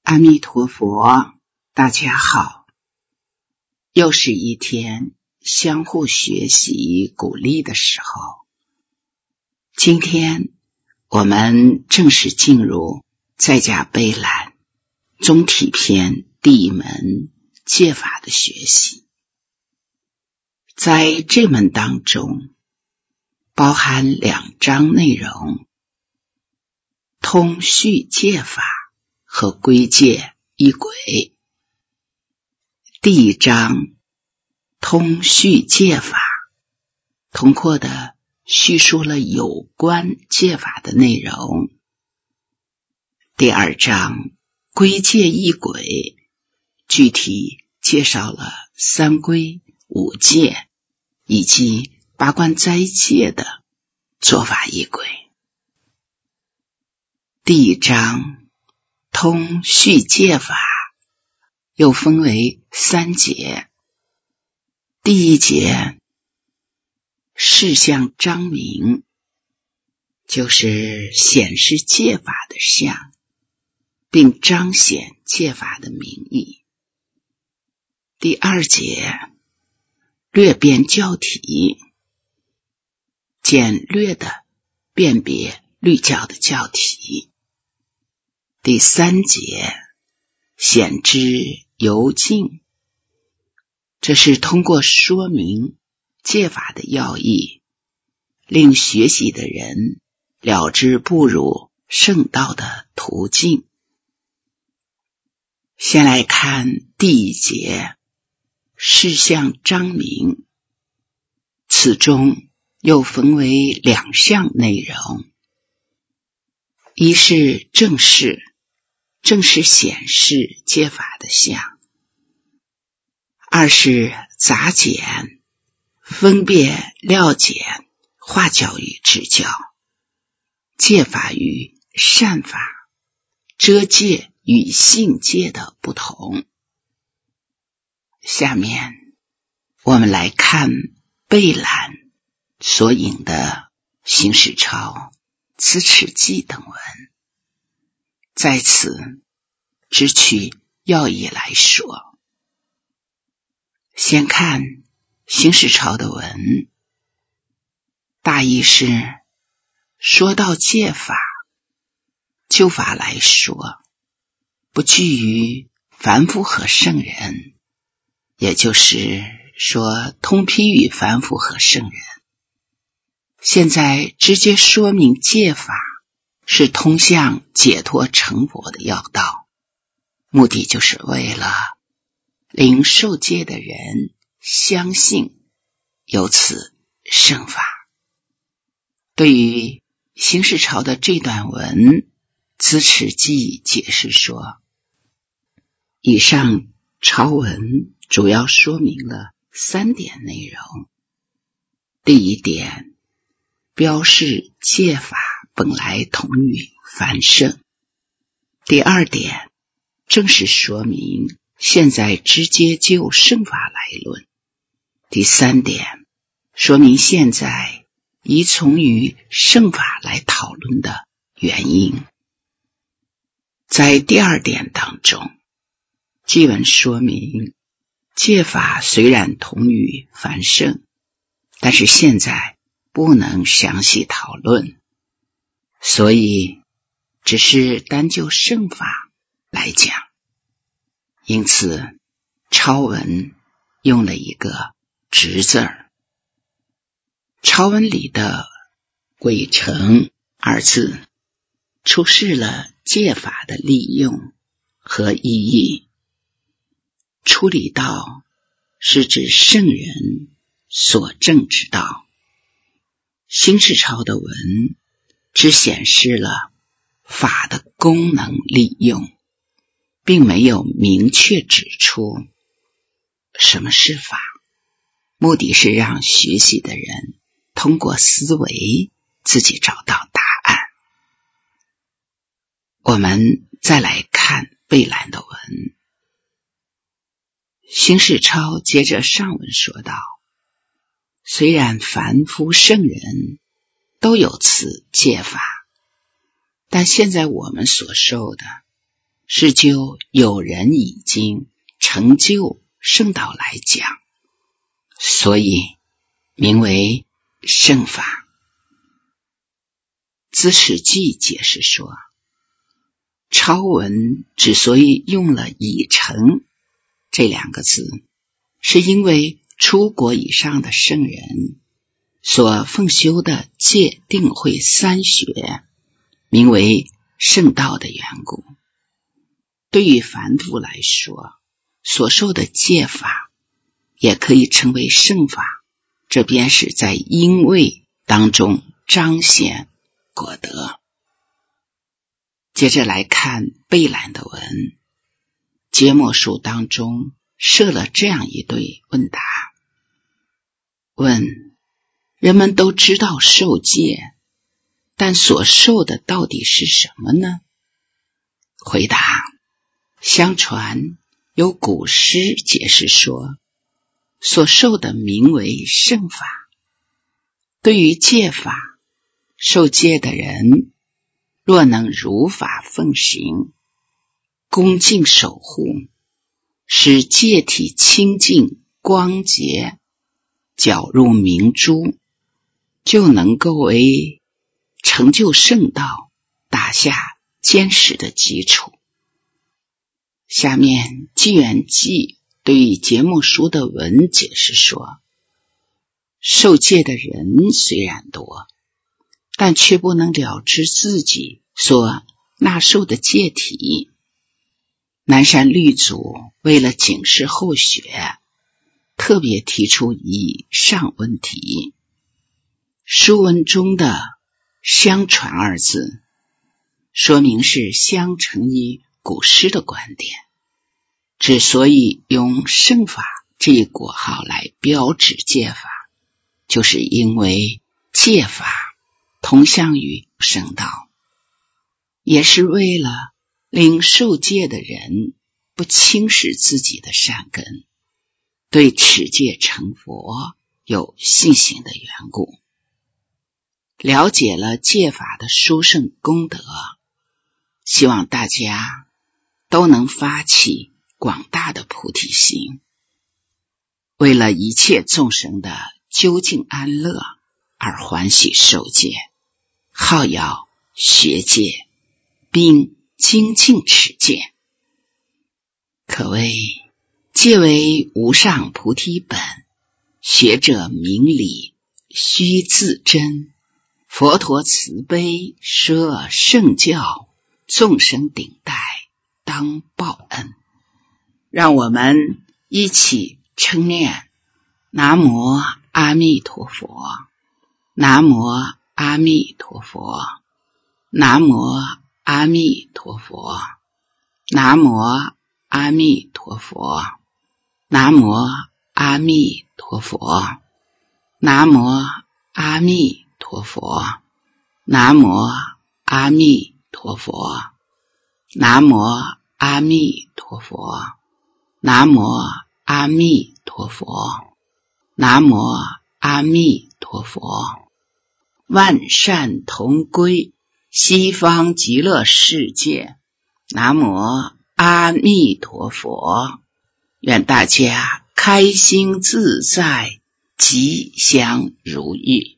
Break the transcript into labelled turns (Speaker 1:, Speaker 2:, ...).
Speaker 1: 阿弥陀佛，大家好，又是一天相互学习鼓励的时候。今天我们正式进入在家备览中体篇第一门戒法的学习。在这门当中包含2章内容，通序戒法和归戒仪轨。第1章通序戒法，通括地叙述了有关戒法的内容。第2章归戒仪轨，具体介绍了3归、5戒以及八关斋戒的做法仪轨。第1章通序戒法又分为3节。第1节事项彰明，就是显示戒法的相，并彰显戒法的名义。第2节略辨教体，简略地辨别律教的教体。第3节显之由径，这是通过说明戒法的要义，令学习的人了知步入圣道的途径。先来看第1节事项彰明，此中又分为2项内容。一是正式显示戒法的相；二是杂简，分别料简化教与直教，戒法与善法、遮戒与性戒的不同。下面我们来看备览所引的行史抄、资持记等文，在此只取要义来说。先看行史抄的文，大意是说到戒法，就法来说，不拘于凡夫和圣人，也就是说通批于凡夫和圣人。现在直接说明戒法是通向解脱成佛的要道，目的就是为了令受戒的人相信，由此胜法。对于行史抄的这段文，资持记解释说，以上抄文主要说明了3点内容。第1点，标示戒法本来同于凡圣。第2点，正式说明现在直接就圣法来论。第3点，说明现在依从于圣法来讨论的原因。在第2点当中，基本说明戒法虽然同于凡圣，但是现在不能详细讨论，所以只是单就圣法来讲。因此抄文用了一个直字儿。抄文里的轨成2字出示了戒法的利用和意义。处理道是指圣人所证之道，行史抄的文只显示了法的功能利用，并没有明确指出什么是法，目的是让学习的人通过思维自己找到答案。我们再来看备览的文。行史抄接着上文说道，虽然凡夫圣人都有此戒法，但现在我们所受的是就有人已经成就圣道来讲，所以名为圣法。资史记解释说，超文之所以用了已成这2个字，是因为出国以上的圣人所奉修的戒定慧3学名为圣道的缘故。对于凡夫来说，所受的戒法也可以称为圣法，这便是在因位当中彰显果德。接着来看贝兰的文，节目书当中设了这样一对问答。问：人们都知道受戒，但所受的到底是什么呢？回答：相传有古诗解释说，所受的名为圣法。对于戒法，受戒的人若能如法奉行，恭敬守护，使戒体清净光洁，皎如明珠，就能够为成就圣道打下坚实的基础。下面纪元记对于节目书的文解释说，受戒的人虽然多，但却不能了知自己所纳受的戒体。南山律祖为了警示后学，特别提出以上问题。书文中的相传2字，说明是相承于古诗的观点。之所以用圣法这一国号来标志戒法，就是因为戒法同向于圣道，也是为了令受戒的人不轻视自己的善根，对持戒成佛有信心的缘故。了解了戒法的殊胜功德，希望大家都能发起广大的菩提心，为了一切众生的究竟安乐而欢喜受戒，好要学戒，并精进持戒。可谓戒为无上菩提本，学者明理须自真，佛陀慈悲摄圣教，众生顶戴当报恩。让我们一起称念南无阿弥陀佛，南无阿弥陀佛，南无阿弥陀佛，南无阿弥陀佛，南无阿弥陀佛，南无阿弥陀佛，南无阿弥陀佛，南无阿弥陀佛，南无阿弥陀佛，南无阿弥陀佛。万善同归，西方极乐世界。南无阿弥陀佛。愿大家开心自在，吉祥如意。